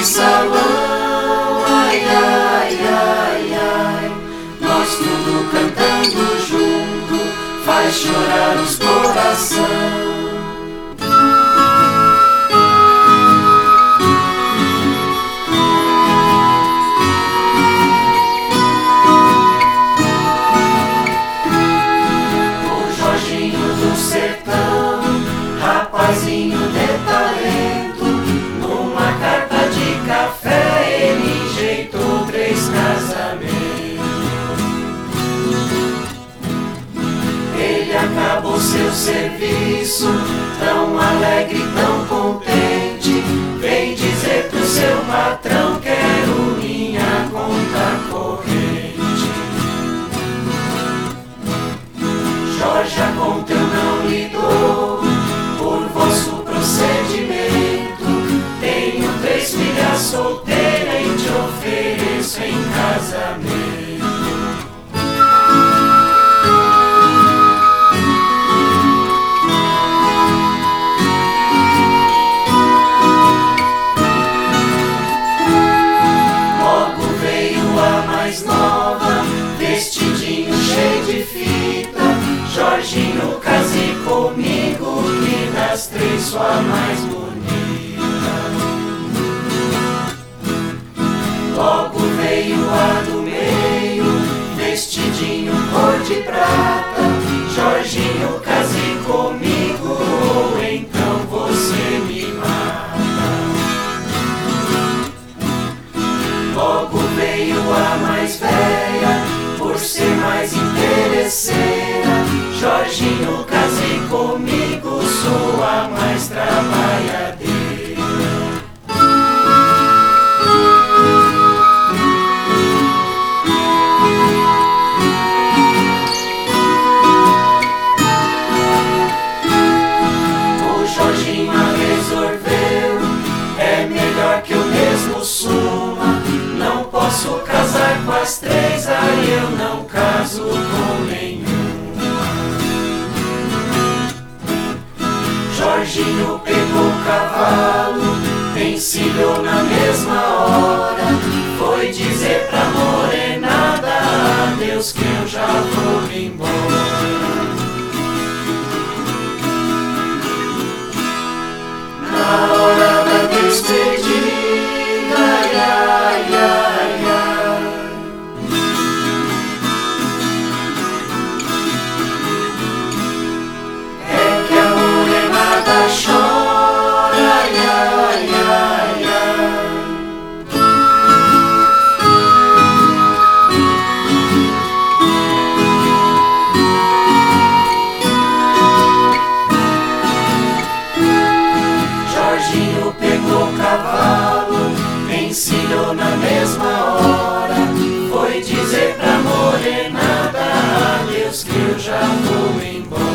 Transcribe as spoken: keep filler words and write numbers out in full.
salão, ai, ai, ai, ai, nós tudo cantando junto, faz chorar os coração. Rapazinho de talento, numa carta de café ele enjeitou três casamentos. Ele acabou seu serviço, tão alegre, tão contente, vem dizer pro seu patrão: quero minha conta corrente. Jorge, a conta eu não lhe dou por vosso procedimento, tenho três filhas solteiras e te ofereço em casamento. Logo veio a mais nova, vestidinho cheio de fita: Jorginho, case comigo, que das três sou a mais bonita. Logo veio a do meio, vestidinho cor de prata: Jorginho, case comigo, ou então você me mata. Logo veio a mais velha, por ser mais interesseira: Jorginho, case comigo, sou a mais trabalhadeira. O Jorginho resolveu: é melhor que eu mesmo suma, não posso casar com as três, aí eu não caso com nenhum. Jorginho pegou o cavalo, encilhou na mesma hora, foi dizer pra morenada: adeus que eu já vou embora. Na hora da despedida, ai, ai, ai, ai, é que a morenada chora, ai, ai, ai, ai. Jorginho pegou o cavalo, encilhou na mesma hora, foi dizer pra morenada: adeus que eu já vou embora.